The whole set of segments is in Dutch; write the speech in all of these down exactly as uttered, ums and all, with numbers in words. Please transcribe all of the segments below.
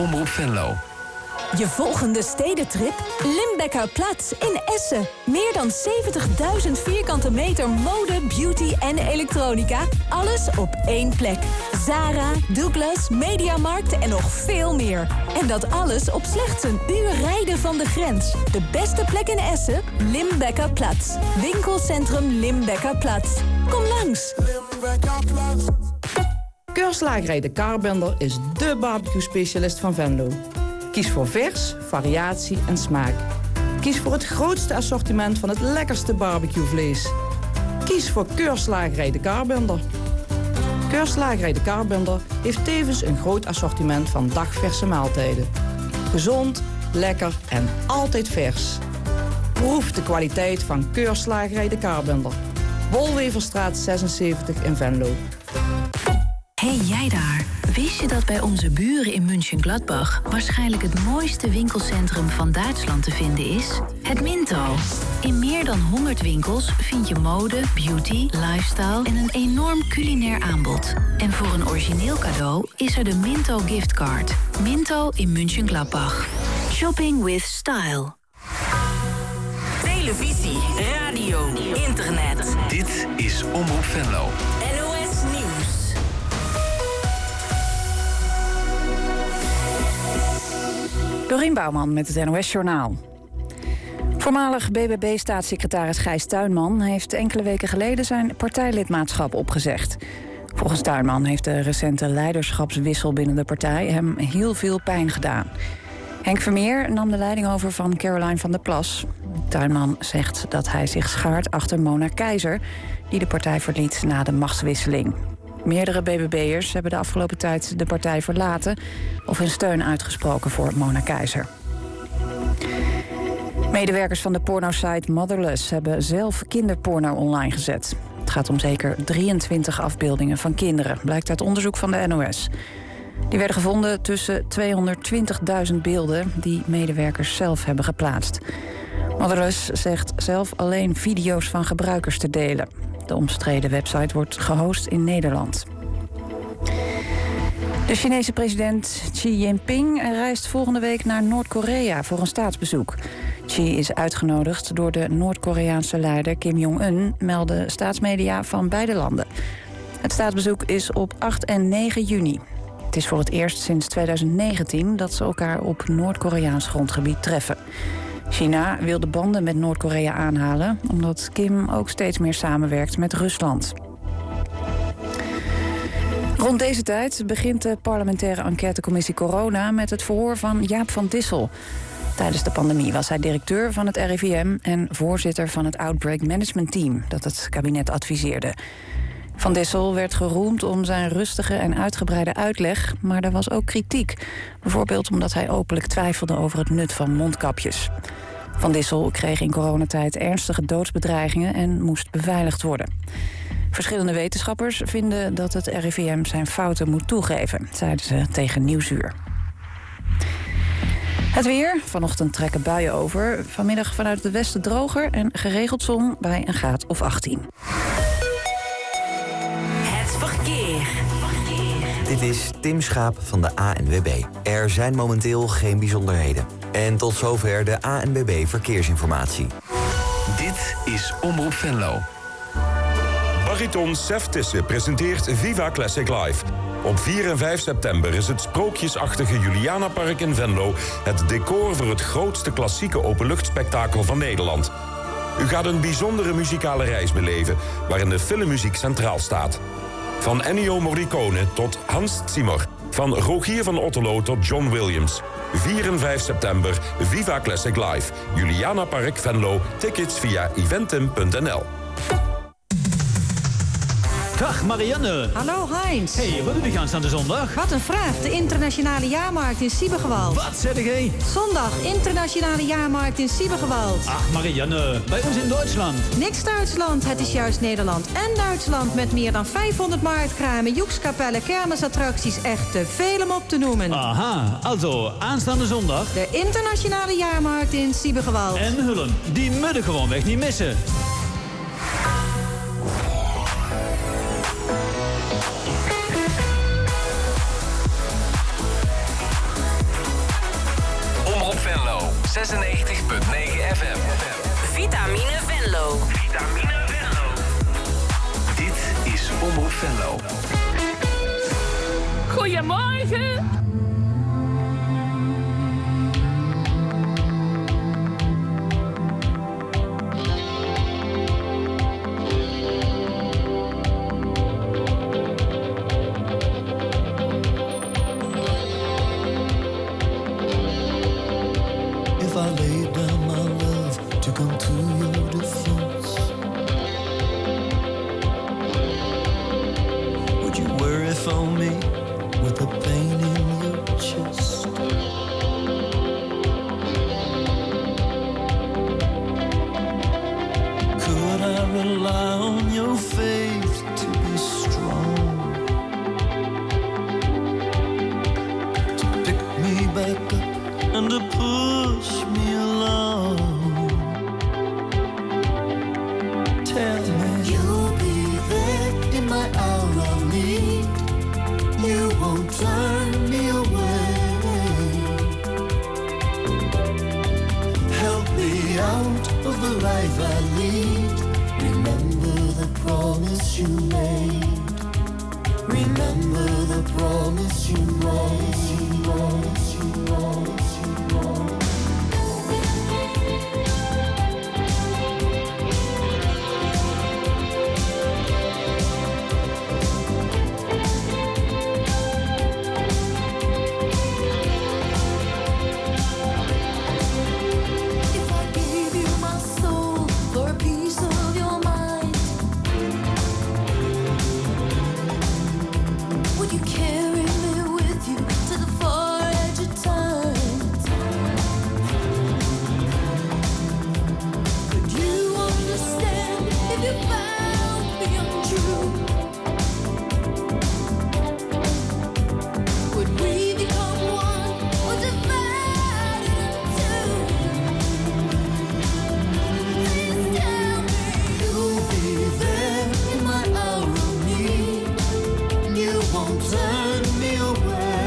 Omroep Venlo. Je volgende stedentrip? Limbecker-Platz in Essen. Meer dan zeventigduizend vierkante meter mode, beauty en elektronica. Alles op één plek. Zara, Douglas, Mediamarkt en nog veel meer. En dat alles op slechts een uur rijden van de grens. De beste plek in Essen? Limbecker-Platz. Winkelcentrum Limbecker-Platz. Kom langs. Keurslagerij De Kaarbender is dé barbecue-specialist van Venlo. Kies voor vers, variatie en smaak. Kies voor het grootste assortiment van het lekkerste barbecuevlees. Kies voor Keurslagerij De Kaarbender. Keurslagerij De Kaarbender heeft tevens een groot assortiment van dagverse maaltijden. Gezond, lekker en altijd vers. Proef de kwaliteit van Keurslagerij De Kaarbender. Wolweverstraat zesenzeventig in Venlo. Hey jij daar, wist je dat bij onze buren in München-Gladbach waarschijnlijk het mooiste winkelcentrum van Duitsland te vinden is? Het Minto. In meer dan honderd winkels vind je mode, beauty, lifestyle en een enorm culinair aanbod. En voor een origineel cadeau is er de Minto giftcard. Minto in München-Gladbach. Shopping with style. Televisie, radio, internet. Dit is Omroep Venlo. N O S Nieuws. Dorien Bouwman met het N O S-journaal. Voormalig B B B-staatssecretaris Gijs Tuinman heeft enkele weken geleden zijn partijlidmaatschap opgezegd. Volgens Tuinman heeft de recente leiderschapswissel binnen de partij hem heel veel pijn gedaan. Henk Vermeer nam de leiding over van Caroline van der Plas. Tuinman zegt dat hij zich schaart achter Mona Keizer, die de partij verliet na de machtswisseling. Meerdere B B B'ers hebben de afgelopen tijd de partij verlaten of hun steun uitgesproken voor Mona Keizer. Medewerkers van de pornosite Motherless hebben zelf kinderporno online gezet. Het gaat om zeker drieëntwintig afbeeldingen van kinderen, blijkt uit onderzoek van de N O S. Die werden gevonden tussen tweehonderdtwintigduizend beelden die medewerkers zelf hebben geplaatst. Motherless zegt zelf alleen video's van gebruikers te delen. De omstreden website wordt gehost in Nederland. De Chinese president Xi Jinping reist volgende week naar Noord-Korea voor een staatsbezoek. Xi is uitgenodigd door de Noord-Koreaanse leider Kim Jong-un, melden staatsmedia van beide landen. Het staatsbezoek is op acht en negen juni. Het is voor het eerst sinds tweeduizend negentien dat ze elkaar op Noord-Koreaans grondgebied treffen. China wil de banden met Noord-Korea aanhalen, omdat Kim ook steeds meer samenwerkt met Rusland. Rond deze tijd begint de parlementaire enquêtecommissie Corona met het verhoor van Jaap van Dissel. Tijdens de pandemie was hij directeur van het R I V M en voorzitter van het Outbreak Management Team dat het kabinet adviseerde. Van Dissel werd geroemd om zijn rustige en uitgebreide uitleg, maar er was ook kritiek. Bijvoorbeeld omdat hij openlijk twijfelde over het nut van mondkapjes. Van Dissel kreeg in coronatijd ernstige doodsbedreigingen en moest beveiligd worden. Verschillende wetenschappers vinden dat het R I V M zijn fouten moet toegeven, zeiden ze tegen Nieuwsuur. Het weer. Vanochtend trekken buien over. Vanmiddag vanuit het westen droger en geregeld zon bij een graad of achttien. Dit is Tim Schaap van de A N W B. Er zijn momenteel geen bijzonderheden. En tot zover de A N W B Verkeersinformatie. Dit is Omroep Venlo. Bariton Sef Tisse presenteert Viva Classic Live. Op vier en vijf september is het sprookjesachtige Julianapark in Venlo het decor voor het grootste klassieke openluchtspektakel van Nederland. U gaat een bijzondere muzikale reis beleven waarin de filmmuziek centraal staat. Van Ennio Morricone tot Hans Zimmer. Van Rogier van Otterlo tot John Williams. vier en vijf september, Viva Classic Live. Julianapark Venlo. Tickets via eventim punt n l. Dag Marianne. Hallo Heinz. Hey, wat doe je aanstaande zondag? Wat een vraag. De internationale jaarmarkt in Siebergewald. Wat zeg jij? Zondag, internationale jaarmarkt in Siebergewald. Ach Marianne, bij ons in Duitsland. Niks Duitsland, het is juist Nederland en Duitsland. Met meer dan vijfhonderd marktkramen, joekskapellen, kermisattracties. Echt te veel om op te noemen. Aha, also aanstaande zondag. De internationale jaarmarkt in Siebergewald. En Hullen, die mudden gewoon weg niet missen. Goedemorgen. If I laid down my love to come to your defense, would you worry for me with the pain in your chest? Could I rely on your faith to be strong, to pick me back up and to push me along? Tell me you'll be there in my hour of need. You won't turn me away. Help me out of the life I lead. Remember the promise you made. Remember the promise you made. You promise you promise you promise. If I gave you my soul for a piece of your mind, would you carry me with you to the far edge of time? Could you understand if you found me untrue? Would we become one or divide in two? Please tell me you'll be there in my hour of need. You won't turn me away.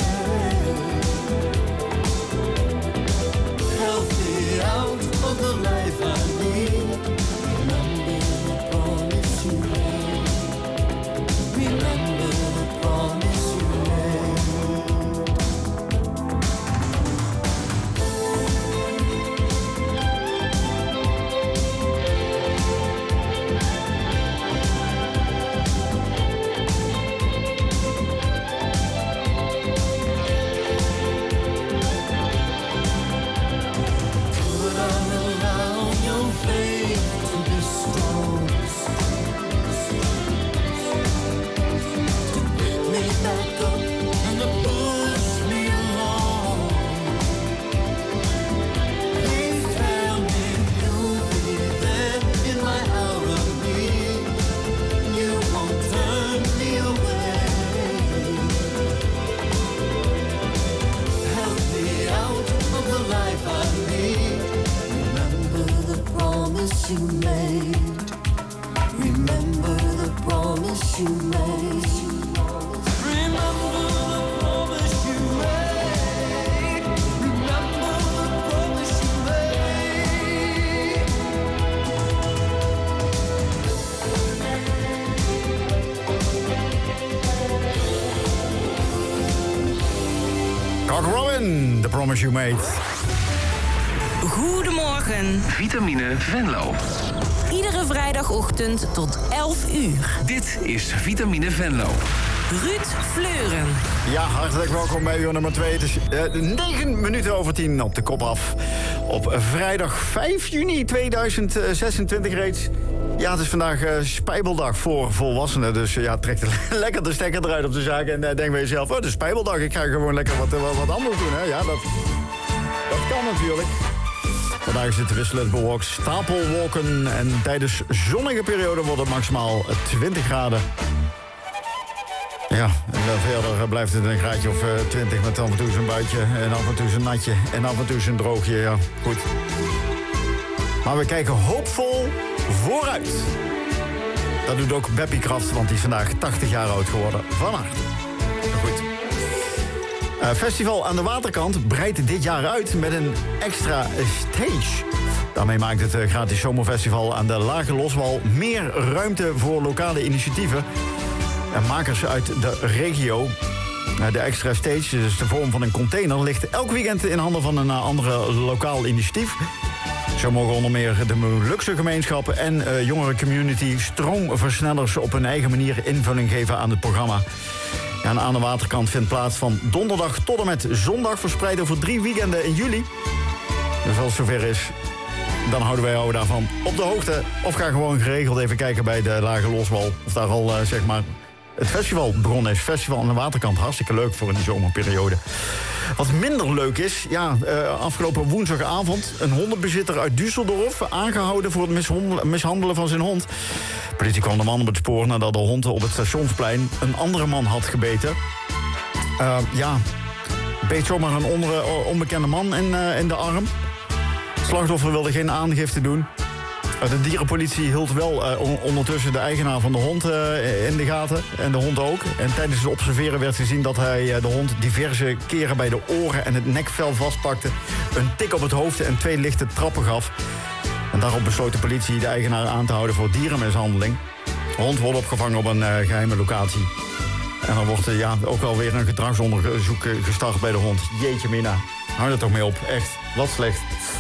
Help me out of the life I lead. Remember the promise you made. Remember the promise you made. Could I rely on your faith to be strong, to pick me back up and to push me along? Please tell me you'll be there in my hour of need. You won't turn me away. Help me out of the life I lead. Remember the promise you made. Remember the promise you made. Remember the promise you made. Remember the promise you made. Cock Robin, The Promise You Made. Goedemorgen. Vitamine Venlo. Iedere vrijdagochtend tot elf uur. Dit is Vitamine Venlo. Ruud Fleuren. Ja, hartelijk welkom bij uur nummer twee. Het is uh, negen minuten over tien op de kop af. Op vrijdag vijf juni tweeduizend zesentwintig reeds. Ja, het is vandaag uh, spijbeldag voor volwassenen. Dus uh, ja, trek er lekker de stekker eruit op de zaak. En uh, denk bij jezelf, oh, het is spijbeldag. Ik ga gewoon lekker wat, wat, wat anders doen. Hè? Ja, dat, dat kan natuurlijk. Vandaag is het wisselend bewolkt, stapelwolken. En tijdens zonnige periode wordt het maximaal twintig graden. Ja, en dan verder blijft het een graadje of uh, twintig met af en toe zijn buitje. En af en toe zijn natje. En af en toe zijn droogje, ja, goed. Maar we kijken hoopvol vooruit. Dat doet ook Beppie Kraft, want die is vandaag tachtig jaar oud geworden. Van harte. Goed. Uh, Festival aan de Waterkant breidt dit jaar uit met een extra stage. Daarmee maakt het uh, gratis zomerfestival aan de Lage Loswal meer ruimte voor lokale initiatieven. En makers uit de regio. De extra stage, dus de vorm van een container, ligt elk weekend in handen van een andere lokaal initiatief. Zo mogen onder meer de Molukse gemeenschappen en uh, jongere community stroomversnellers op hun eigen manier invulling geven aan het programma. Ja, en aan de waterkant vindt plaats van donderdag tot en met zondag, verspreid over drie weekenden in juli. Dus als het zover is, dan houden wij jou daarvan op de hoogte. Of ga gewoon geregeld even kijken bij de Lage Loswal. Of daar al, uh, zeg maar, het festival begonnen is. Festival aan de waterkant, hartstikke leuk voor een zomerperiode. Wat minder leuk is, ja, uh, afgelopen woensdagavond... een hondenbezitter uit Düsseldorf aangehouden voor het mishandelen, mishandelen van zijn hond. De politie kwam de man op het spoor nadat de hond op het stationsplein een andere man had gebeten. Uh, ja, beet zomaar een onder, uh, onbekende man in, uh, in de arm. Het slachtoffer wilde geen aangifte doen. De dierenpolitie hield wel uh, ondertussen de eigenaar van de hond uh, in de gaten. En de hond ook. En tijdens het observeren werd gezien dat hij uh, de hond diverse keren bij de oren en het nekvel vastpakte. Een tik op het hoofd en twee lichte trappen gaf. En daarop besloot de politie de eigenaar aan te houden voor dierenmishandeling. De hond wordt opgevangen op een uh, geheime locatie. En dan wordt uh, ja, ook wel weer een gedragsonderzoek uh, gestart bij de hond. Jeetje mina, hou er toch mee op. Echt, wat slecht.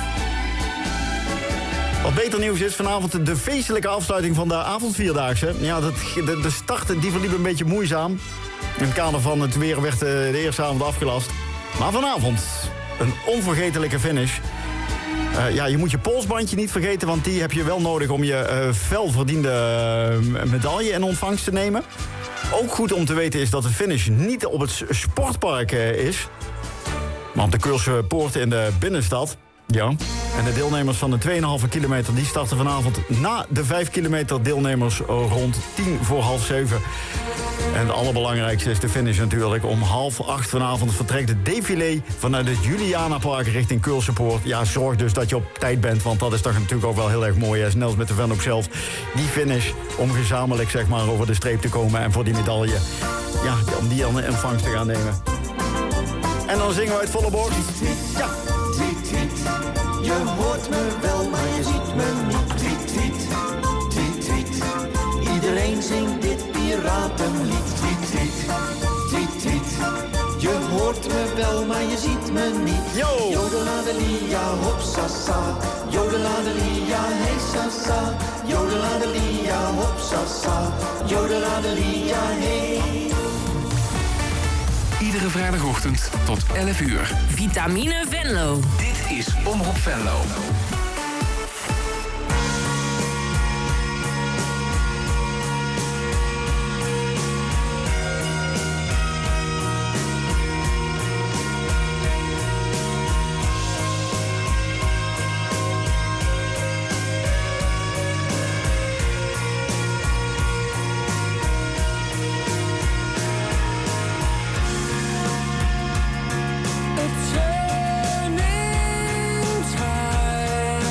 Wat beter nieuws is, vanavond de feestelijke afsluiting van de avondvierdaagse. Ja, dat, de, de start die verliep een beetje moeizaam. In het kader van het weer werd de, de eerste avond afgelast. Maar vanavond een onvergetelijke finish. Uh, ja, je moet je polsbandje niet vergeten, want die heb je wel nodig om je uh, felverdiende uh, medaille in ontvangst te nemen. Ook goed om te weten is dat de finish niet op het sportpark uh, is, maar op de Keulse poorten in de binnenstad. Ja, en de deelnemers van de twee komma vijf kilometer... die starten vanavond na de vijf kilometer deelnemers rond tien voor half zeven. En het allerbelangrijkste is de finish natuurlijk. Om half acht vanavond vertrekt het défilé vanuit het Julianapark richting Keulse Poort. Ja, zorg dus dat je op tijd bent, want dat is toch natuurlijk ook wel heel erg mooi. Net als met de Venlo zelf. Die finish om gezamenlijk zeg maar over de streep te komen en voor die medaille. Ja, om die aan de ontvangst te gaan nemen. En dan zingen we uit volle borst. Ja. Tweet, tweet, je hoort me wel, maar je ziet me niet. Tweet, tweet, tweet, tweet. Iedereen zingt dit piratenlied. Tweet, tweet, tweet, tweet. Je hoort me wel, maar je ziet me niet. Yo! Jodeladelia, hop, sasa. Jodeladelia, hey, sasa. Jodeladelia, hop, sasa. Jodeladelia, hey. Iedere vrijdagochtend tot elf uur. Vitamine Venlo. Dit is Omroep Venlo. Turning tide.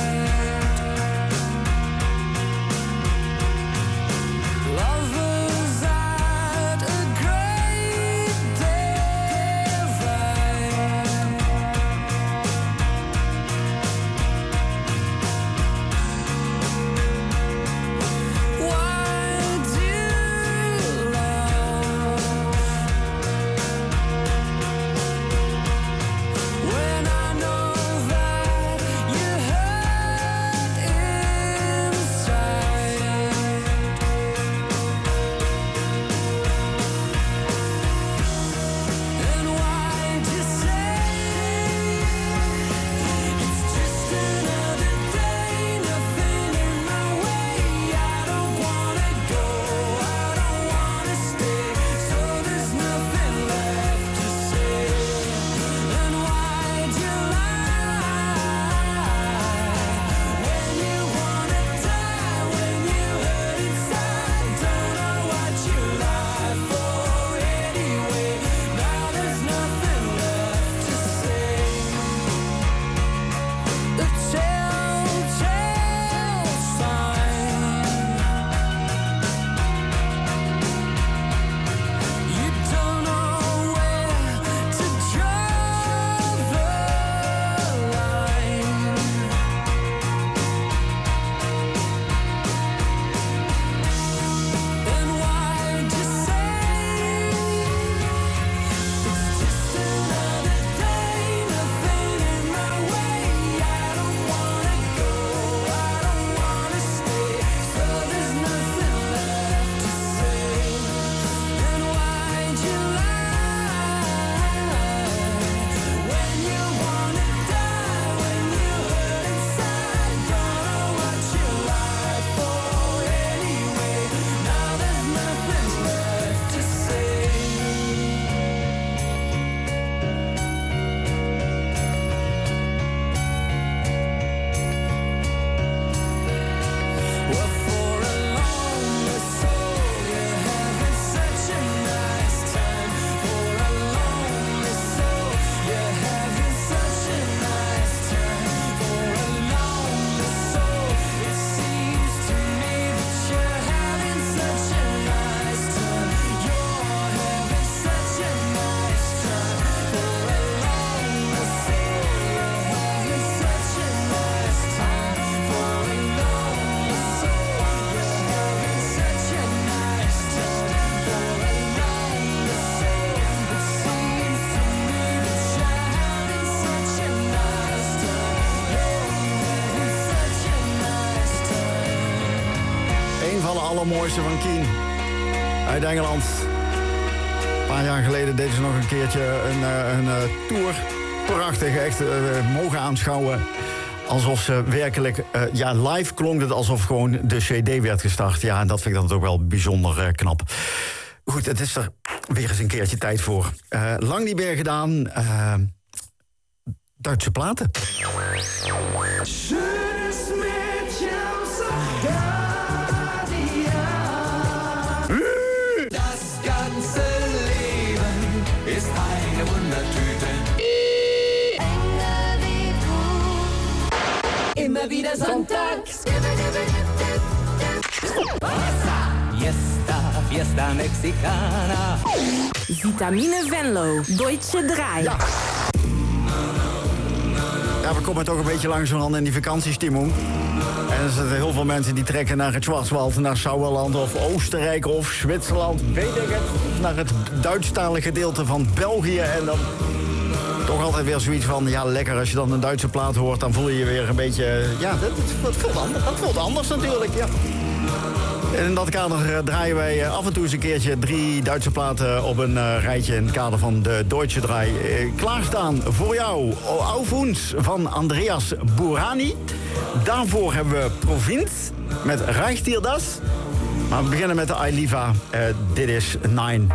allermooiste van Keen. Uit Engeland. Een paar jaar geleden deden ze nog een keertje een, een, een tour. Prachtig, echt uh, mogen aanschouwen. Alsof ze werkelijk, uh, ja, live klonk het alsof gewoon de C D werd gestart. Ja, en dat vind ik dan ook wel bijzonder uh, knap. Goed, het is er weer eens een keertje tijd voor. Uh, lang niet meer gedaan. Uh, Duitse platen. Immer wieder sonntags. Fiesta, Fiesta Mexicana. Vitamine Venlo, Deutsche Drei. Ja. Ja, we komen toch een beetje langzamerhand in die vakantiestimmung. En er zijn heel veel mensen die trekken naar het Schwarzwald, naar Sauerland of Oostenrijk of Zwitserland, weet ik het. Naar het Duitsstalige gedeelte van België en dan... Toch altijd weer zoiets van, ja, lekker, als je dan een Duitse plaat hoort... dan voel je je weer een beetje, ja, dat, dat, voelt, anders, dat voelt anders natuurlijk, ja. En in dat kader draaien wij af en toe eens een keertje... drie Duitse platen op een uh, rijtje in het kader van de Deutsche Drei. Uh, klaarstaan voor jou, Auf uns van Andreas Burani. Daarvoor hebben we Provinz met Reicht dir das? Maar we beginnen met de Ailiva, uh, dit is Nine.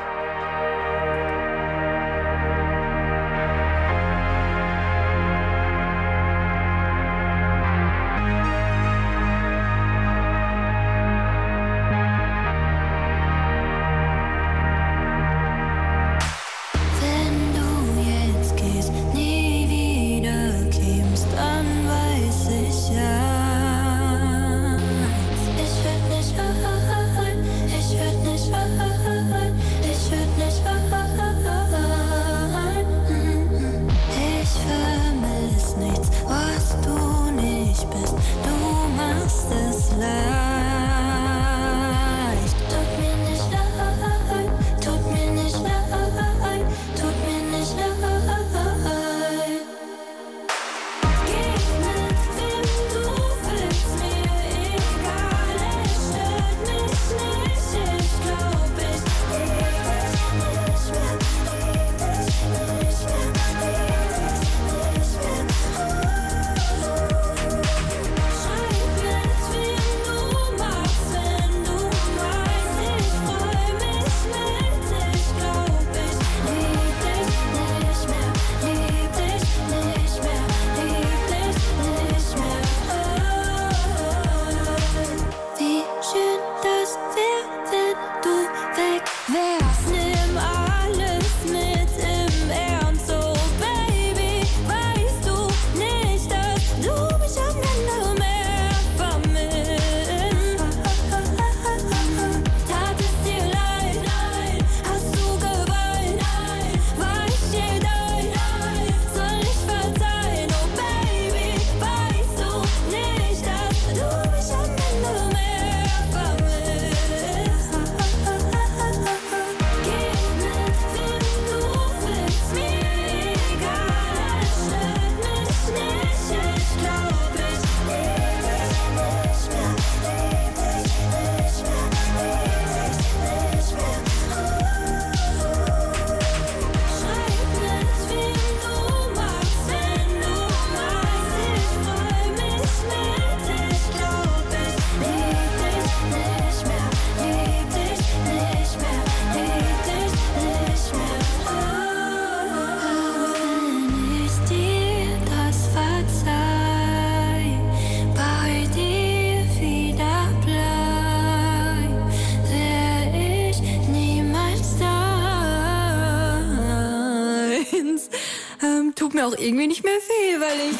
mir auch irgendwie nicht mehr weh, weil ich...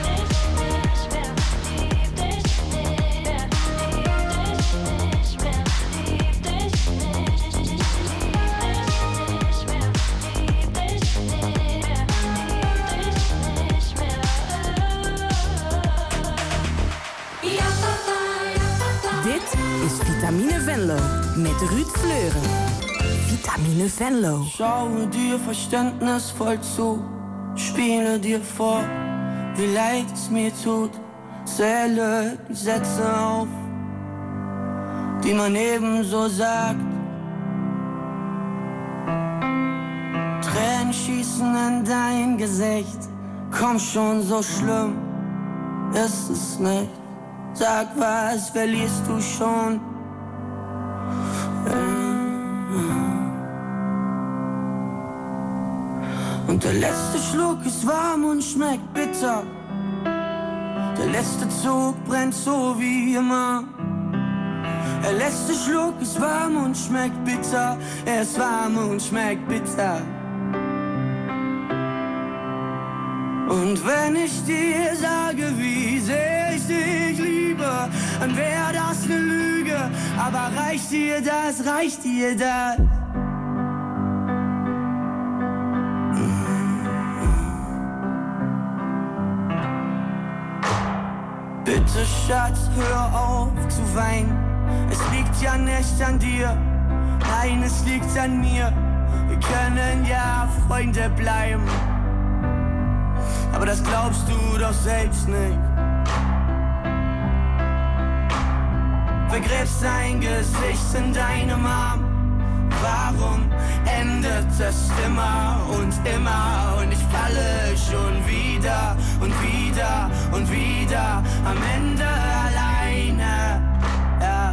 Vitamine Venlo mit Ruud Fleuren. Vitamine Venlo. Schaue dir verständnisvoll zu, spiele dir vor, wie leid es mir tut. Zähle die Sätze auf, wie man ebenso sagt. Tränen schießen in dein Gesicht, komm schon, so schlimm ist es nicht. Sag, was verlierst du schon? Und der letzte Schluck ist warm und schmeckt bitter. Der letzte Zug brennt so wie immer. Der letzte Schluck ist warm und schmeckt bitter. Er ist warm und schmeckt bitter. Und wenn ich dir sage, wie sehr ich dich liebe, dann wäre das eine Lüge. Aber reicht dir das, reicht dir das? Bitte, Schatz, hör auf zu weinen. Es liegt ja nicht an dir, nein, es liegt an mir. Wir können ja Freunde bleiben, aber das glaubst du doch selbst nicht. Vergräbst dein Gesicht in deinem Arm. Warum endet es immer und immer? Und ich falle schon wieder und wieder und wieder am Ende alleine. Ja.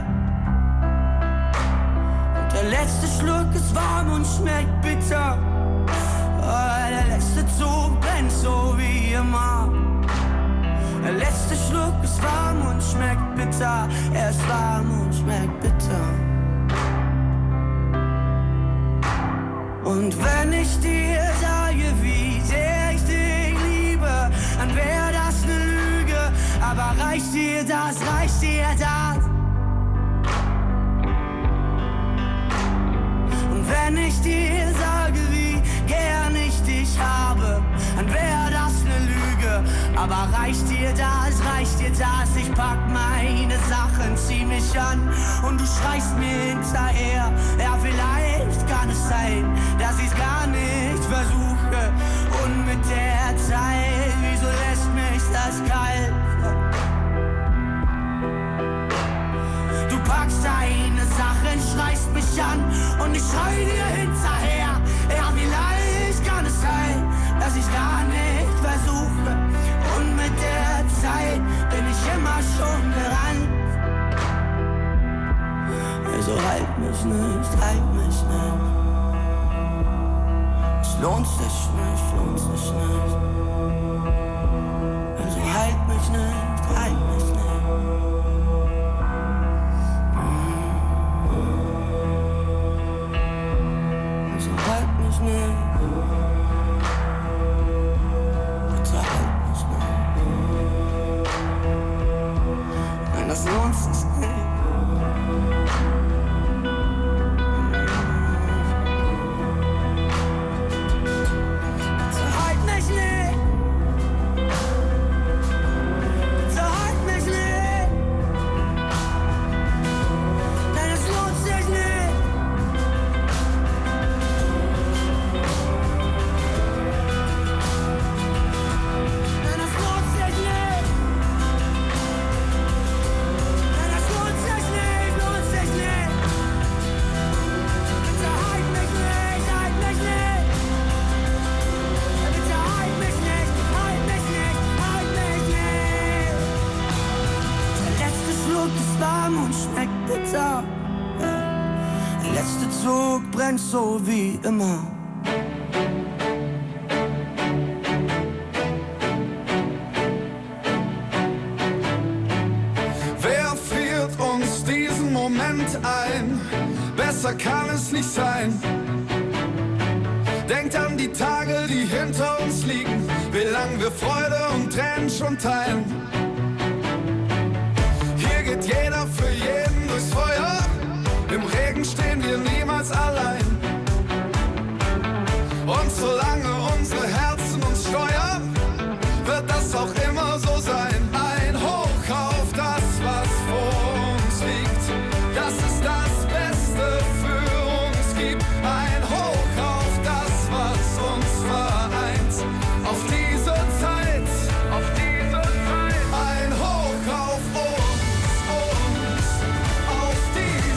Und der letzte Schluck ist warm und schmeckt bitter. Oh, der letzte Zug brennt so wie immer. Der letzte Schluck ist warm und schmeckt bitter. Er ist warm und schmeckt bitter. Und wenn ich dir sage, wie sehr ich dich liebe, dann wäre das eine Lüge. Aber reicht dir das, reicht dir das? Und wenn ich dir sage, wie gern ich dich habe, dann wäre das eine Lüge. Aber reicht dir das, reicht dir das? Ich pack meine Sachen, zieh mich an und du schreist mir hinterher. Ja, vielleicht kann es sein, dass ich's gar nicht versuche. Und mit der Zeit, wieso lässt mich das kalt? Du packst deine Sachen, schreist mich an und ich schrei dir hinterher. Ja, vielleicht kann es sein, dass ich's gar nicht versuche. Und mit der Zeit bin ich immer schon gerannt. Also halt mich nicht, halt mich nicht. Es lohnt sich nicht, lohnt sich nicht. Also halt mich nicht, halt mich nicht. Also halt mich nicht. Bitte halt mich nicht. Nein, das lohnt sich nicht. So wie immer. Wer friert uns diesen Moment ein? Besser kann es nicht sein. Denkt an die Tage, die hinter uns liegen, wie lang wir Freude und Tränen schon teilen. Hier geht jeder für jeden durchs Feuer. Im Regen stehen wir niemals allein. Und solange unsere Herzen uns steuern, wird das auch immer so sein. Ein Hoch auf das, was vor uns liegt. Das ist das Beste für uns gibt. Ein Hoch auf das, was uns vereint. Auf diese Zeit, auf diese Zeit. Ein Hoch auf uns, uns, auf diese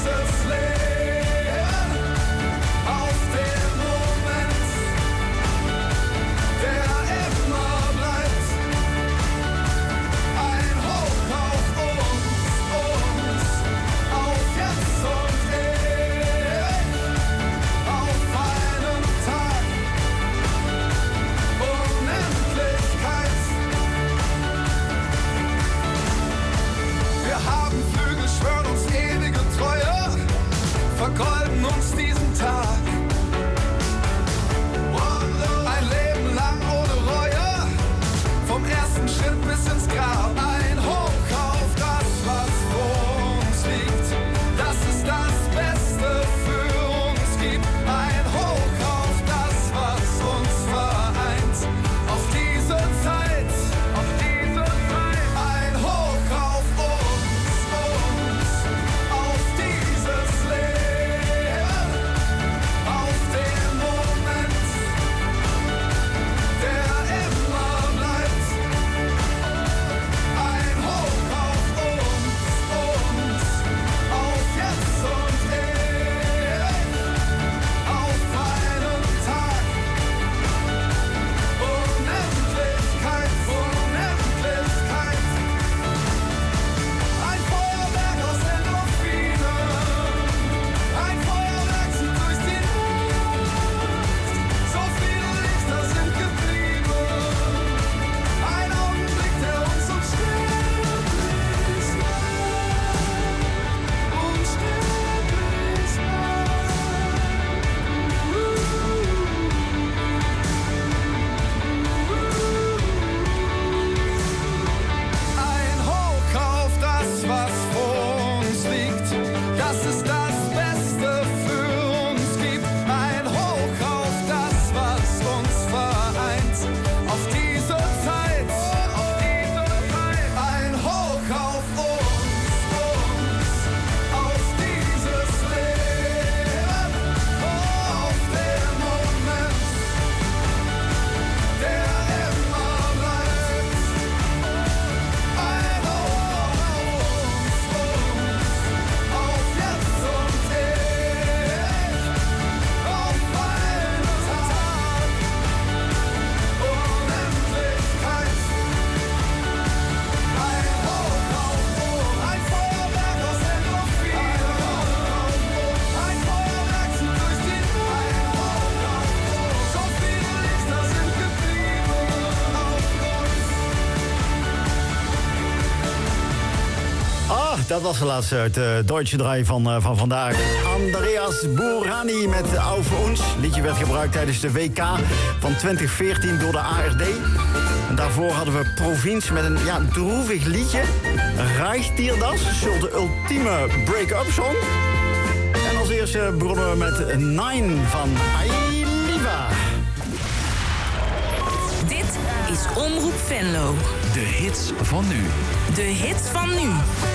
Dat was de laatste uit de Deutsche Draai van, uh, van vandaag. Andreas Boerani met Auf Uns. Het liedje werd gebruikt tijdens de W K van twintig veertien door de A R D. En daarvoor hadden we Province met een ja, droevig liedje. Reicht dir das? Zult de ultieme break-up song. En als eerste begonnen we met Nine van Ailiva. Dit is Omroep Venlo. De hits van nu. De hits van nu.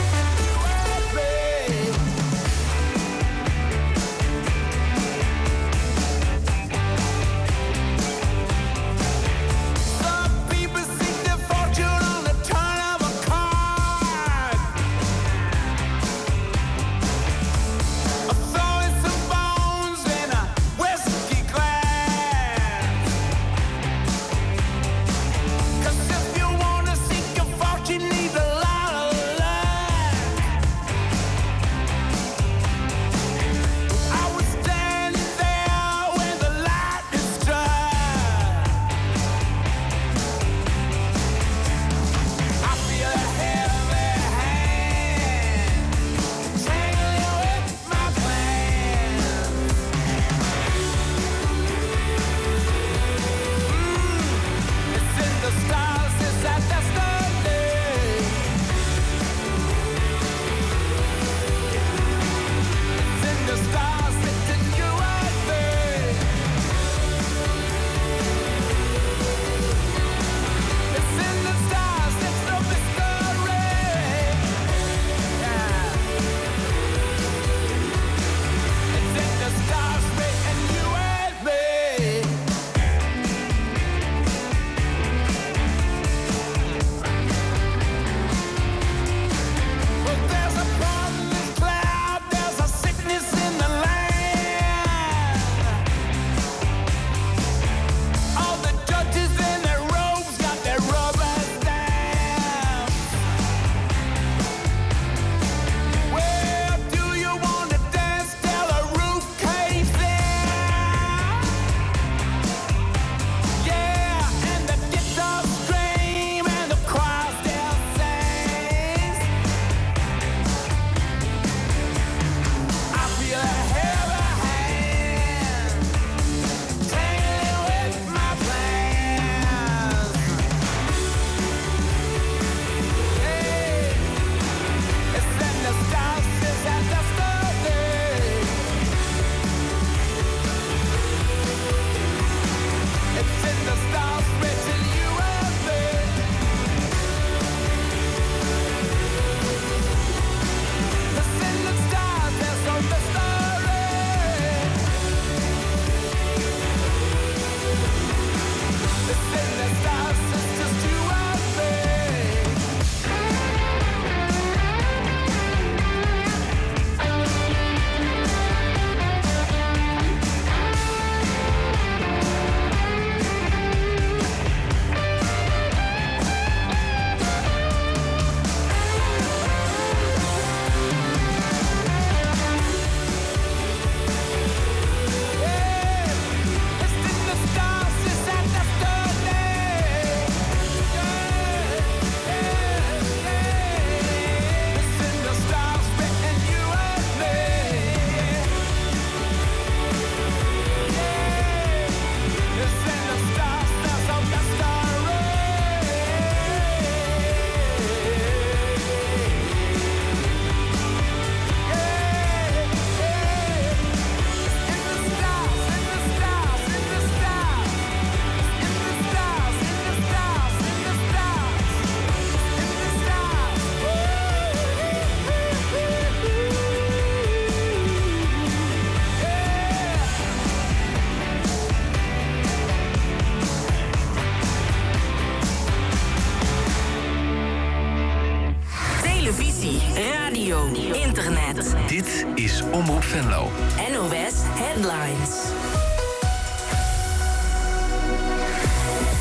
internet. Dit is Omroep Venlo. N O S Headlines.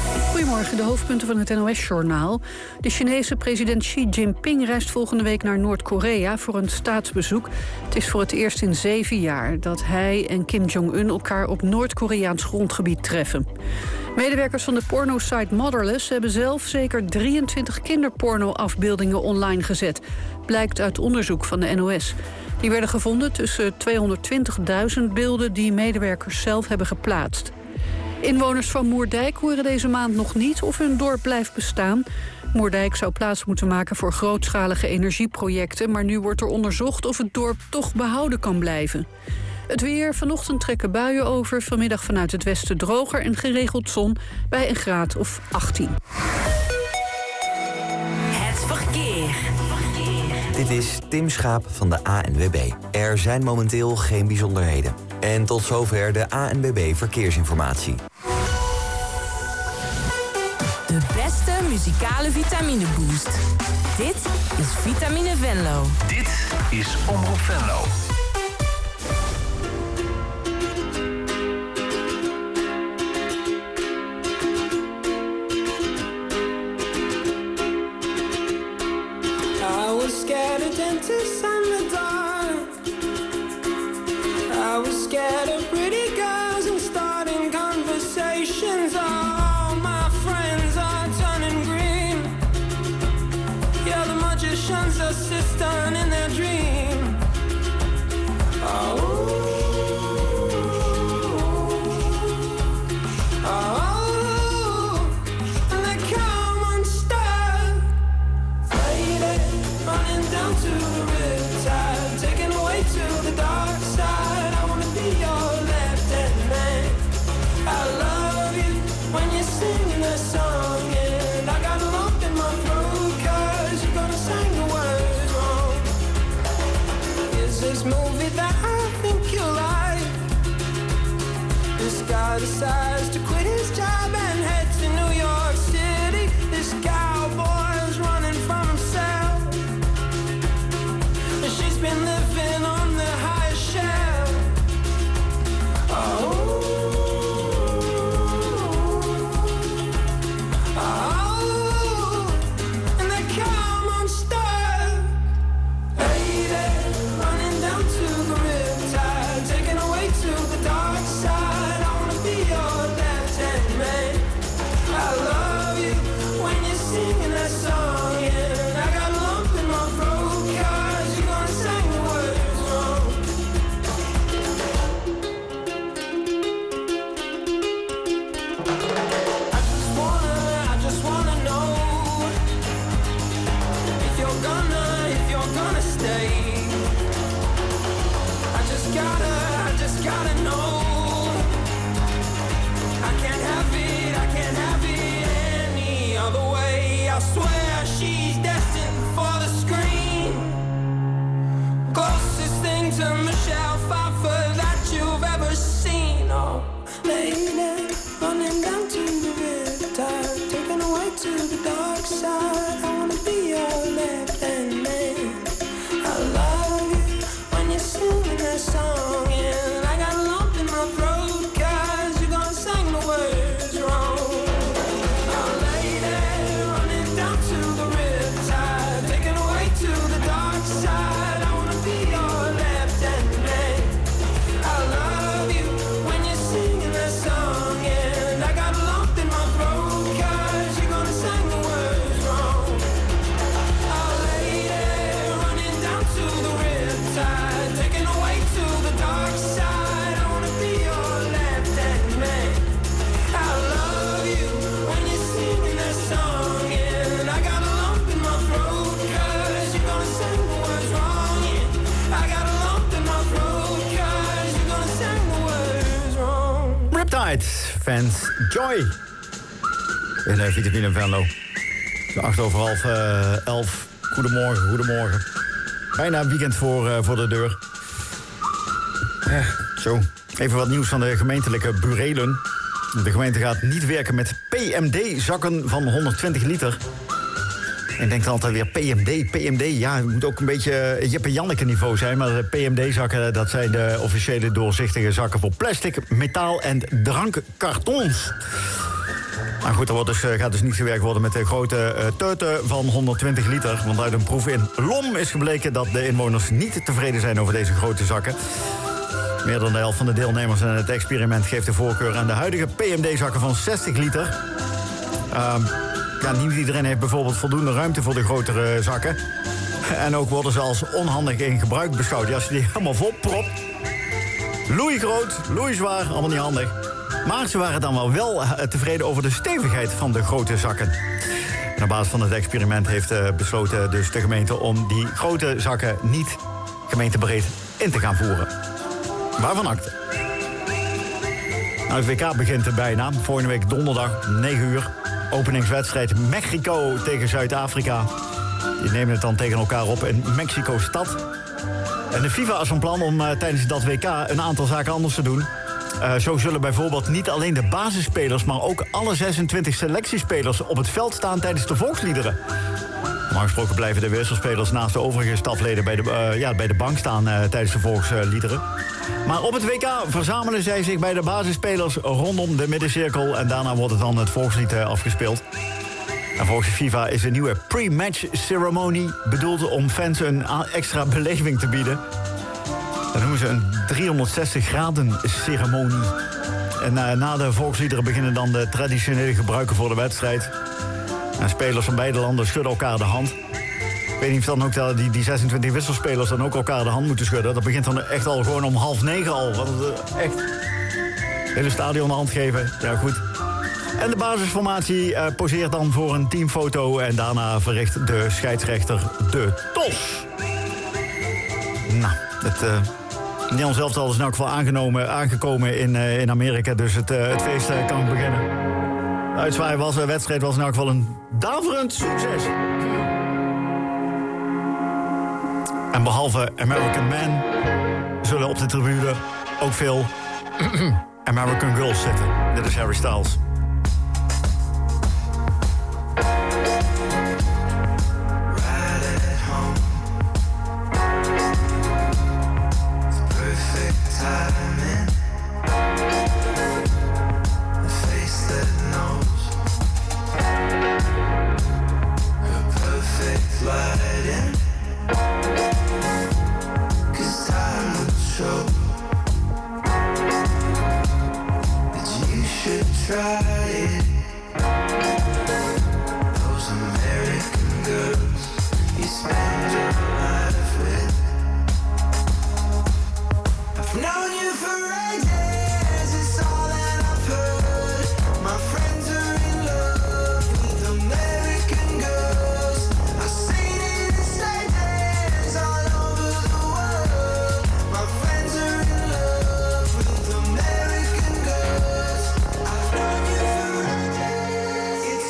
Goedemorgen, de hoofdpunten van het N O S-journaal. De Chinese president Xi Jinping reist volgende week naar Noord-Korea voor een staatsbezoek. Het is voor het eerst in zeven jaar dat hij en Kim Jong-un elkaar op Noord-Koreaans grondgebied treffen. Medewerkers van de pornosite Motherless hebben zelf zeker drieëntwintig kinderporno-afbeeldingen online gezet. Blijkt uit onderzoek van de N O S. Die werden gevonden tussen tweehonderdtwintigduizend beelden die medewerkers zelf hebben geplaatst. Inwoners van Moerdijk horen deze maand nog niet of hun dorp blijft bestaan. Moerdijk zou plaats moeten maken voor grootschalige energieprojecten, maar nu wordt er onderzocht of het dorp toch behouden kan blijven. Het weer, vanochtend trekken buien over, vanmiddag vanuit het westen droger en geregeld zon bij een graad of achttien. Het verkeer. Dit is Tim Schaap van de A N W B. Er zijn momenteel geen bijzonderheden. En tot zover de A N W B Verkeersinformatie. De beste muzikale vitamineboost. Dit is Vitamine Venlo. Dit is Omroep Venlo. I was scared of dentists and the dark. I was scared of pretty girls and starting conversations. All my friends are turning green. Yeah, the magician's assistant in their dream. Oh. Movie that I think you like. This guy decides to quit his job and head to New York City. This cowboy's running from himself. She's been living on the highest shelf. Oh. Fans Joy in uh, Vitamine Venlo. acht over half uh, elf. Goedemorgen, goedemorgen. Bijna een weekend voor, uh, voor de deur. Ja, zo. Even wat nieuws van de gemeentelijke burelen. De gemeente gaat niet werken met P M D-zakken van honderdtwintig liter. Ik denk dan altijd weer P M D, P M D. Ja, het moet ook een beetje Jeppe Janneke niveau zijn. Maar de P M D-zakken, dat zijn de officiële doorzichtige zakken voor plastic, metaal en drankkartons. Nou goed, er wordt dus, gaat dus niet gewerkt worden met de grote uh, teuten van honderdtwintig liter. Want uit een proef in Lom is gebleken dat de inwoners niet tevreden zijn over deze grote zakken. Meer dan de helft van de deelnemers aan het experiment geeft de voorkeur aan de huidige P M D-zakken van zestig liter. Uh, ja, niet iedereen heeft bijvoorbeeld voldoende ruimte voor de grotere zakken. En ook worden ze als onhandig in gebruik beschouwd. Ja, als je die helemaal vol propt, loeigroot, loeizwaar, allemaal niet handig. Maar ze waren dan wel, wel tevreden over de stevigheid van de grote zakken. En op basis van het experiment heeft uh, besloten dus de gemeente om die grote zakken niet gemeentebreed in te gaan voeren. Waarvan akte? Nou, het W K begint er bijna. Volgende week donderdag, negen uur. Openingswedstrijd Mexico tegen Zuid-Afrika. Die nemen het dan tegen elkaar op in Mexico-stad. En de FIFA is van plan om uh, tijdens dat W K een aantal zaken anders te doen. Uh, zo zullen bijvoorbeeld niet alleen de basisspelers, maar ook alle zesentwintig selectiespelers op het veld staan tijdens de volksliederen. Normaal gesproken blijven de wisselspelers naast de overige stafleden bij de, uh, ja, bij de bank staan uh, tijdens de volksliederen. Maar op het W K verzamelen zij zich bij de basisspelers rondom de middencirkel en daarna wordt het dan het volkslied uh, afgespeeld. En volgens de FIFA is een nieuwe pre-match ceremonie bedoeld om fans een extra beleving te bieden. Dat noemen ze een driehonderdzestig graden ceremonie. En uh, na de volksliederen beginnen dan de traditionele gebruiken voor de wedstrijd. En spelers van beide landen schudden elkaar de hand. Ik weet niet of dan ook dat die, die zesentwintig wisselspelers dan ook elkaar de hand moeten schudden. Dat begint dan echt al gewoon om half negen al. Wat het, echt het hele stadion de hand geven. Ja, goed. En de basisformatie uh, poseert dan voor een teamfoto. En daarna verricht de scheidsrechter de tos. Nou, het... Uh, Nederland zelf al is in elk geval aangenomen, aangekomen in, uh, in Amerika. Dus het, uh, het feest uh, kan beginnen. De uitzwaai was, de wedstrijd was in elk geval een daverend succes. En behalve American Men zullen op de tribune ook veel American Girls zitten. Dit is Harry Styles. It's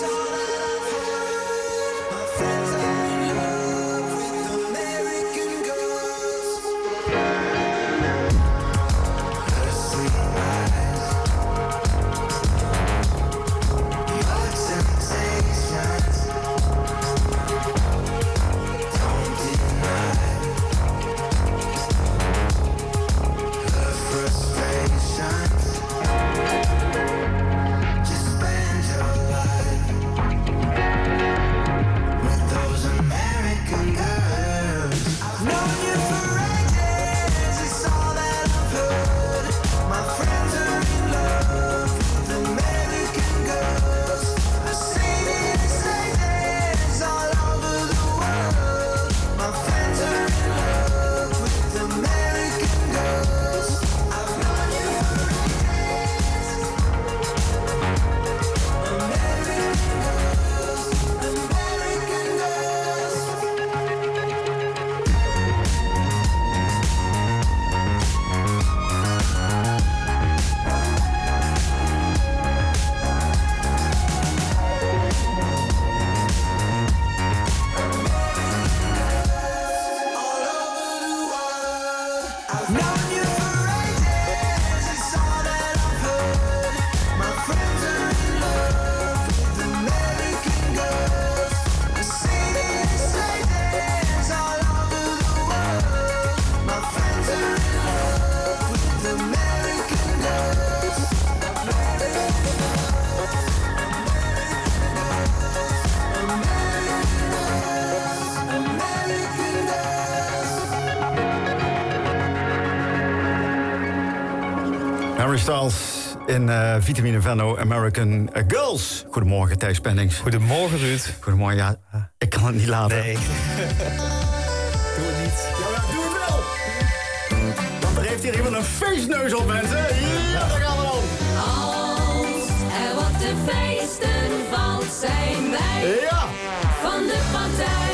Styles in uh, Vitamine Venlo American uh, Girls. Goedemorgen, Thijs Pennings. Goedemorgen, Ruud. Goedemorgen, ja. Ik kan het niet laten. Nee. Doe het niet. Ja, doe het wel. Want er heeft hier iemand een feestneus op, mensen. Ja, daar gaan we dan. Als er wat te feesten valt, zijn wij ja. van de partij.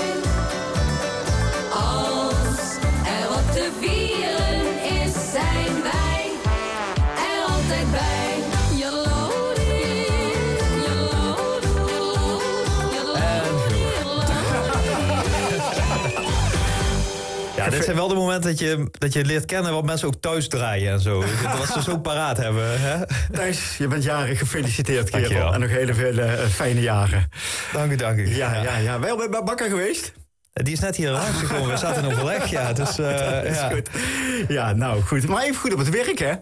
Als er wat te vieren is, zijn wij er altijd bij. Ja, dit zijn wel de momenten dat je, dat je leert kennen wat mensen ook thuis draaien en zo. Wat ze zo paraat hebben. Hè? Thijs, je bent jarig, gefeliciteerd, kerel. Dankjewel. En nog hele veel uh, fijne jaren. Dank u, dank u. Ja, ja, ja. Wel bij Bakker geweest? Die is net hier langs gekomen. We zaten in overleg, ja. Dus, uh, dat is ja. goed. Ja, nou goed. Maar even goed op het werk, hè?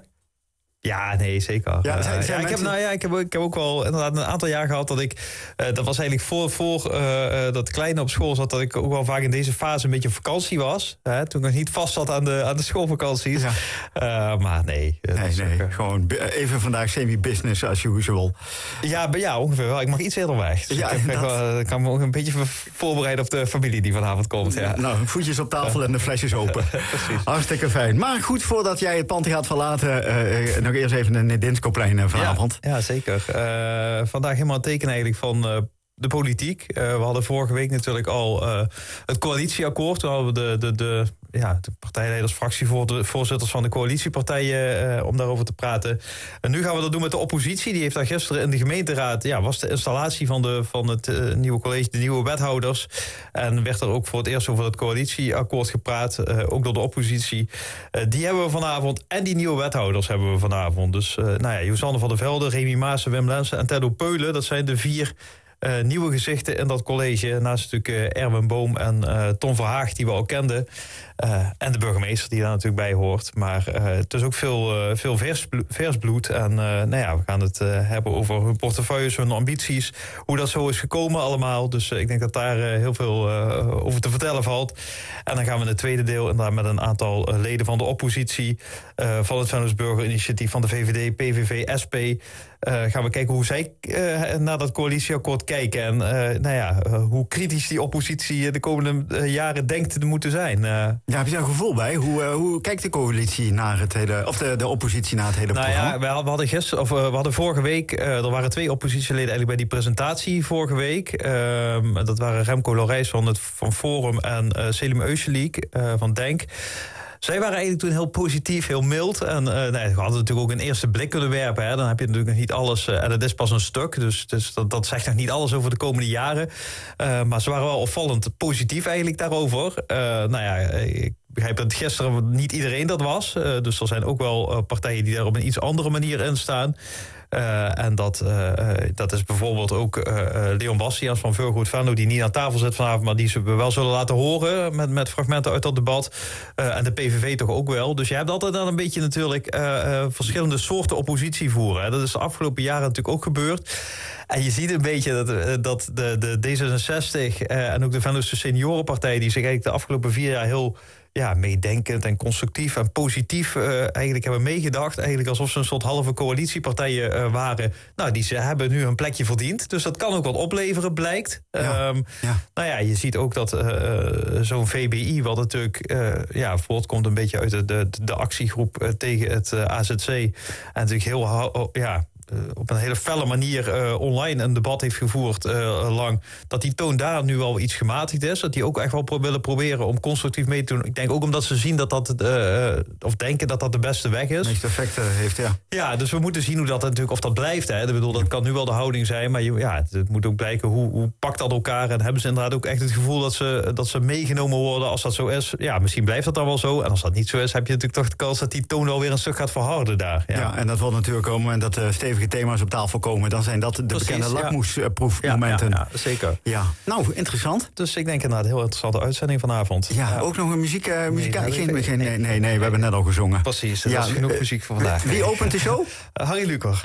Ja, nee, zeker. Ja, zijn, zijn uh, ja, ik, heb, nou, ja, ik, heb, ik heb ook wel inderdaad een aantal jaar gehad dat ik... Uh, dat was eigenlijk voor, voor uh, dat kleine op school zat... dat ik ook wel vaak in deze fase een beetje op vakantie was. Hè, toen ik nog niet vast zat aan de, aan de schoolvakanties. Ja. Uh, maar nee. Nee, nee. Ook, uh, gewoon even vandaag semi-business as usual. Ja, ja, ongeveer wel. Ik mag iets eerder weg. Dus ja, ik heb, wel, kan me ook een beetje voorbereiden op de familie die vanavond komt. Ja. Nou, voetjes op tafel en de flesjes open. Precies. Hartstikke fijn. Maar goed, voordat jij het pand gaat verlaten... Uh, nog eerst even een Dinskoplein vanavond. Ja, ja zeker. Uh, vandaag helemaal een teken eigenlijk van uh, de politiek. Uh, we hadden vorige week natuurlijk al uh, het coalitieakkoord. Toen hadden we de, de, de, ja, de partijleiders, fractievoorzitters van de coalitiepartijen uh, om daarover te praten. En nu gaan we dat doen met de oppositie. Die heeft daar gisteren in de gemeenteraad... Ja, was de installatie van, de, van het uh, nieuwe college, de nieuwe wethouders. En werd er ook voor het eerst over het coalitieakkoord gepraat. Uh, ook door de oppositie. Uh, die hebben we vanavond. En die nieuwe wethouders hebben we vanavond. Dus uh, nou ja, Josanne van der Velde, Remy Maassen, Wim Lensen en Teddo Peulen. Dat zijn de vier... Uh, nieuwe gezichten in dat college. Naast natuurlijk uh, Erwin Boom en uh, Tom Verhaag, die we al kenden. Uh, en de burgemeester die daar natuurlijk bij hoort. Maar uh, het is ook veel, uh, veel vers, vers bloed. En uh, nou ja, we gaan het uh, hebben over hun portefeuilles, hun ambities. Hoe dat zo is gekomen allemaal. Dus uh, ik denk dat daar uh, heel veel uh, over te vertellen valt. En dan gaan we in het tweede deel inderdaad met een aantal uh, leden van de oppositie. Uh, van het Venlo's Burgerinitiatief, van de V V D, P V V, S P... Uh, gaan we kijken hoe zij uh, naar dat coalitieakkoord kijken. En uh, nou ja, uh, hoe kritisch die oppositie de komende uh, jaren denkt te moeten zijn. Uh, ja, heb je daar een gevoel bij? Hoe, uh, hoe kijkt de coalitie naar het hele, of de, de oppositie naar het hele nou programma? Ja, we hadden gisteren, of uh, we hadden vorige week, uh, er waren twee oppositieleden eigenlijk bij die presentatie vorige week. Uh, dat waren Remco Lorijs van het van Forum en uh, Selim Öcalan uh, van Denk. Zij waren eigenlijk toen heel positief, heel mild. En uh, nee, we hadden natuurlijk ook een eerste blik kunnen werpen. Hè. Dan heb je natuurlijk nog niet alles. Uh, en het is pas een stuk. Dus, dus dat, dat zegt nog niet alles over de komende jaren. Uh, maar ze waren wel opvallend positief eigenlijk daarover. Uh, nou ja, ik begrijp dat gisteren niet iedereen dat was. Uh, dus er zijn ook wel uh, partijen die daar op een iets andere manier in staan. Uh, en dat, uh, dat is bijvoorbeeld ook uh, Leon Bastiaans van Vulgoed Venlo... die niet aan tafel zit vanavond, maar die ze wel zullen laten horen... met, met fragmenten uit dat debat. Uh, en de P V V toch ook wel. Dus je hebt altijd dan een beetje natuurlijk uh, uh, verschillende soorten oppositie voeren. Hè. Dat is de afgelopen jaren natuurlijk ook gebeurd. En je ziet een beetje dat, uh, dat de, de D zesenzestig uh, en ook de Venlose seniorenpartij... die zich eigenlijk de afgelopen vier jaar heel... ja, meedenkend en constructief en positief uh, eigenlijk hebben meegedacht. Eigenlijk alsof ze een soort halve coalitiepartijen uh, waren. Nou, die ze hebben nu een plekje verdiend. Dus dat kan ook wat opleveren, blijkt. Ja, um, ja. Nou ja, je ziet ook dat uh, zo'n V B I, wat natuurlijk uh, ja, voortkomt een beetje uit de, de, de actiegroep uh, tegen het uh, A Z C. En natuurlijk heel... Uh, ja, Uh, op een hele felle manier uh, online een debat heeft gevoerd uh, lang... dat die toon daar nu al iets gematigd is. Dat die ook echt wel pro- willen proberen om constructief mee te doen. Ik denk ook omdat ze zien dat dat... Uh, of denken dat dat de beste weg is. Het meeste effect uh, heeft, ja. Ja, dus we moeten zien hoe dat natuurlijk, of dat blijft. Hè. Ik bedoel, dat kan nu wel de houding zijn... maar je, ja, het moet ook blijken hoe, hoe pakt dat elkaar... en hebben ze inderdaad ook echt het gevoel dat ze, dat ze meegenomen worden... als dat zo is. Ja, misschien blijft dat dan wel zo. En als dat niet zo is, heb je natuurlijk toch de kans... dat die toon wel weer een stuk gaat verharden daar. Ja, ja en dat wordt natuurlijk op het moment dat uh, stevige thema's op tafel komen... dan zijn dat de Precies, bekende lakmoesproefmomenten. Ja, ja, ja, zeker. Ja. Nou, interessant. Dus ik denk inderdaad een heel interessante uitzending vanavond. Ja, ja. Ook nog een muziek... Uh, muziek nee, geen, geen, geen, nee, nee, nee, we hebben net al gezongen. Precies, dat ja, is genoeg uh, muziek voor vandaag. Wie opent de show? uh, Harry Luker.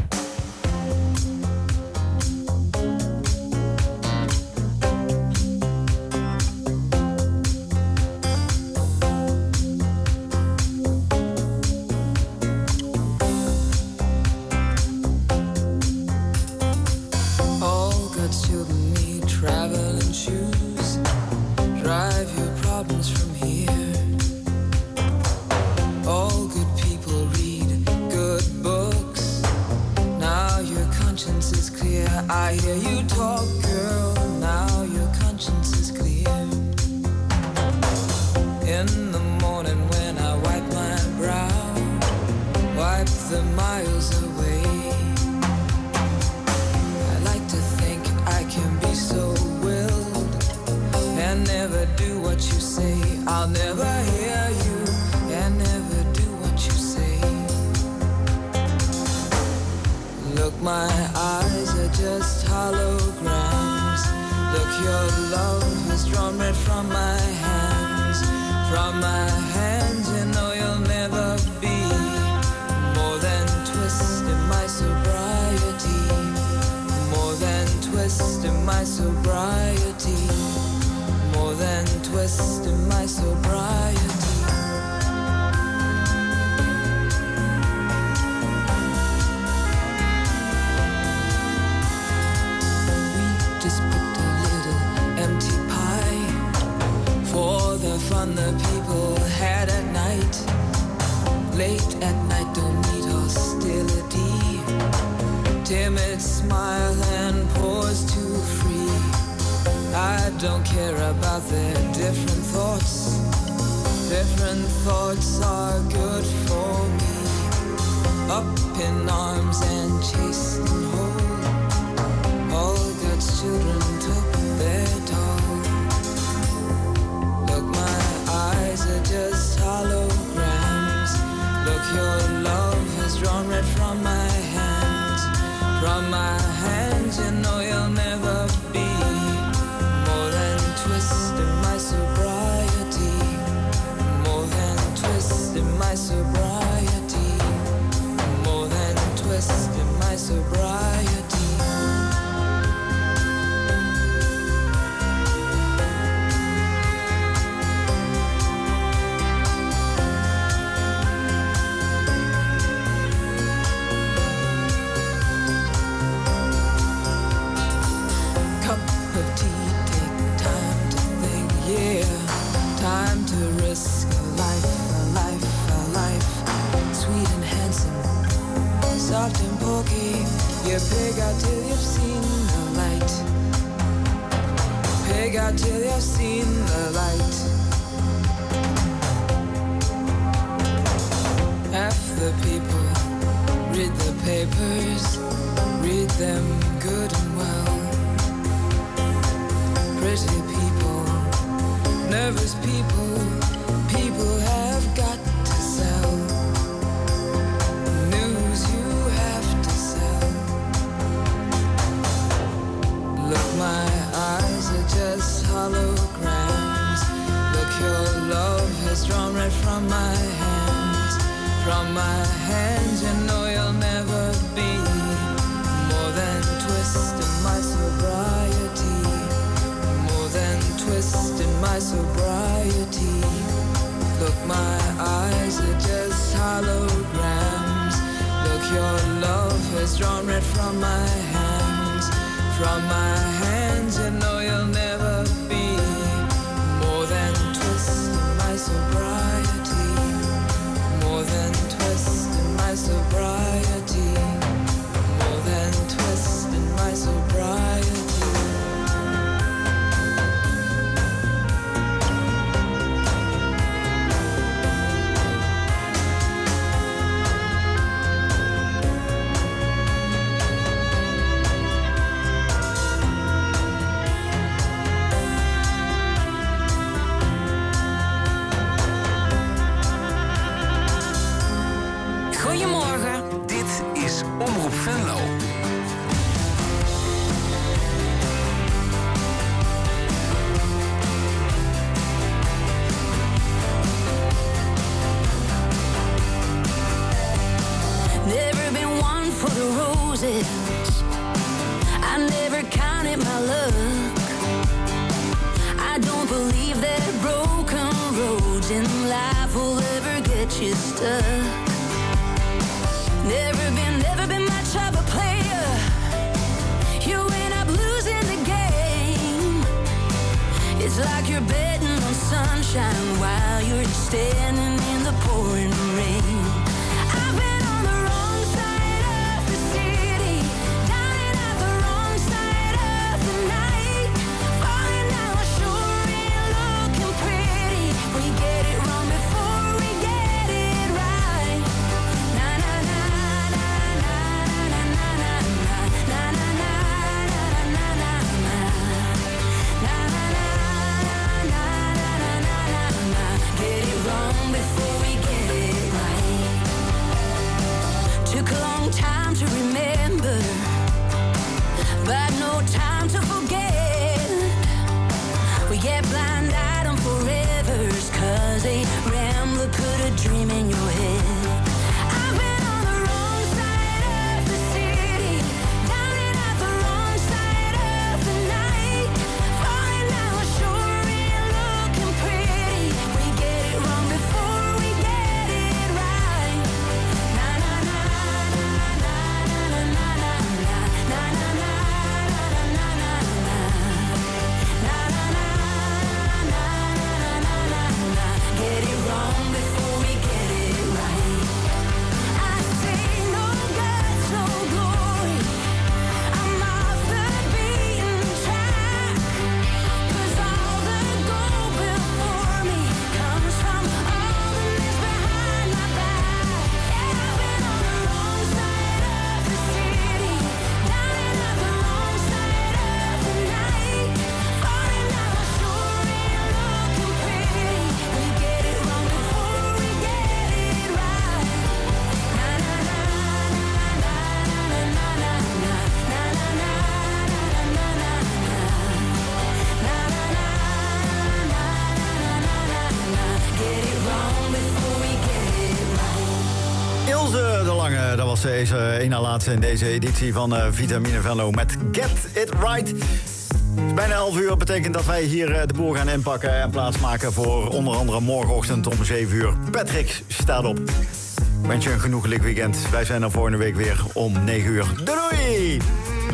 clear. I hear you talk, girl. Now your conscience is clear. In the morning when I wipe my brow, wipe the miles away. I like to think I can be so willed and never do what you say. I'll never hear you and never do what you say. Look, my eyes are just holograms. Look, your love has drawn red from my hands. From my hands, you know you'll never be more than twist in my sobriety. More than twist in my sobriety. More than twist in my sobriety. Fun the people had at night. Late at night, don't need hostility. Timid smile and pause too free. I don't care about their different thoughts. Different thoughts are good for me. Up in arms and chased and whole. All God's children took their toll. Eyes are just holograms. Look, your love has drawn red from my hands. From my hands, you know you'll never be more than twist in my sobriety. More than twist in my sobriety. More than twist in my sobriety. Time to risk a life, a life, a life. Sweet and handsome, soft and pokey. You pig out till you've seen the light. Pig out till you've seen the light. Half the people read the papers, read them good and well. Pretty people, nervous people, people have got to sell. News you have to sell. Look, my eyes are just holograms. Look, your love has drawn red from my hands. From my hands, you know you'll never be more than twist in my sobriety. More than twist in my sobriety. Look, my eyes are just holograms. Look, your love has drawn red from my hands. From my hands, you know you'll never be more than twist in my sobriety. More than twist in my sobriety. More than twist in my sobriety. Goedemorgen, dit is Omroep Venlo. Never been one for the roses. I never counted my luck. I don't believe that broken roads in life will ever get you stuck. Never been, never been much of a player. You end up losing the game. It's like you're betting on sunshine while you're standing in the pouring rain. I've been on the wrong side of the city, down and out the time to forget. We get blind-eyed on forevers, cause a rambler put a dream in your head. I've been on the wrong side of the city, down and out the wrong side of the night, falling down shore and looking pretty. We get it wrong before we get it right. Na na na na na na na na na na na na na na na na. Get it wrong before we get it right. I say no guts, no glory. I'm off the beaten track, 'cause all the gold before me comes from all the mess behind my back. Yeah, I've been on the wrong side of the city, down and out the wrong side of the night, falling down shore and looking pretty. We get it wrong before we get it right. Na na na na na na na na na na na na na na na. Get it wrong before we get it right. Ilse de Lange, dat was deze ene laatste in deze editie van uh, Vitamine Venlo met Get It Right. Het is bijna elf uur, betekent dat wij hier uh, de boel gaan inpakken en plaatsmaken voor onder andere morgenochtend om zeven uur. Patrick staat op. Ik wens je een genoeglijk weekend. Wij zijn er volgende week weer om negen uur. Doei doei!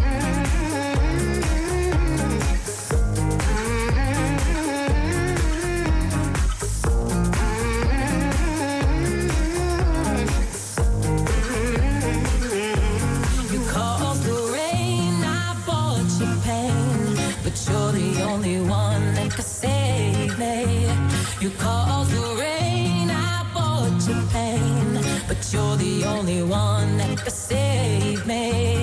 You caused the rain, I bought you pain, but you're the only one that could save me. You caused the rain, I bought you pain, but you're the only one that could save me.